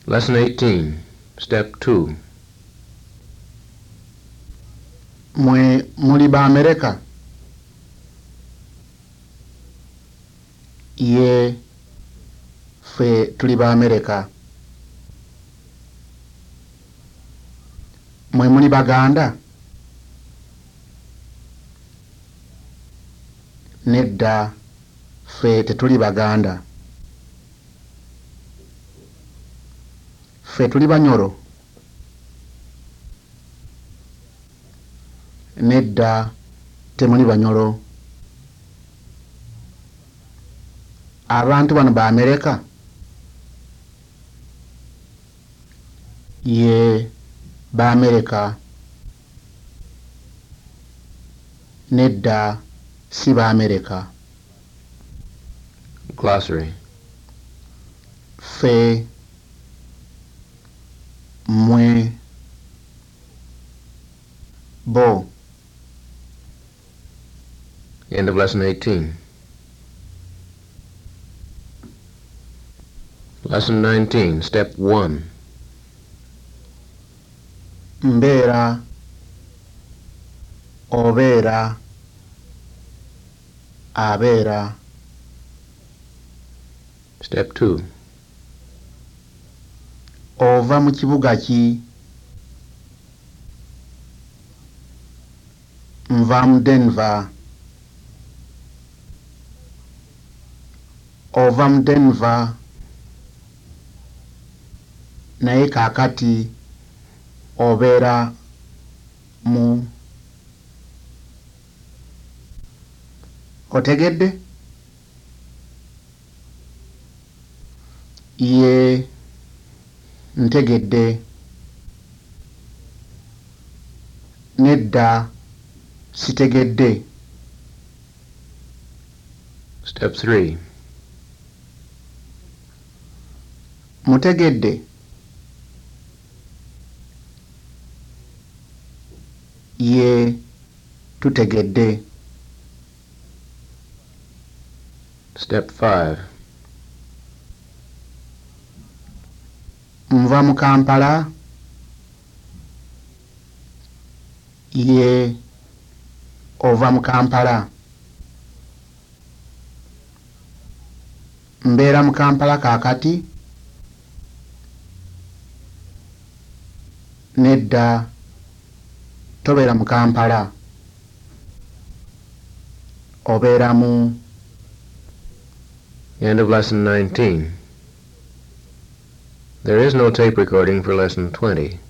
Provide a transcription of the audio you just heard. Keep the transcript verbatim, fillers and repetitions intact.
Lesson eighteen, Step two. Mwe muli ba America? Ye fe tuli ba America. Mwe muli Baganda? Nedda fe tetuli Baganda. Fe tuli Banyoro? Nedda temuli Banyoro. Abantu bano ba America? Ye ba America. Nedda si ba America. Glossary. Fe, mwe, bo. End of Lesson eighteen. Lesson nineteen, Step one. Mbeera, obeera, abeera. Step two. Ova mu kibuga ki? Nva mu Denver. Ova mu Denver. Naye kaakati obeera mu. Otegedde? Ye ntegedde. Nedda sitegedde. Step three. Mutegedde? Ye tutegedde. Step five. Nva mu Kampala? Ye ova mu Kampala. Mbeera mu Kampala kaakati? Nedda tobeera mu Kampala. Obeera mu. End of Lesson nineteen. There is no tape recording for Lesson twenty.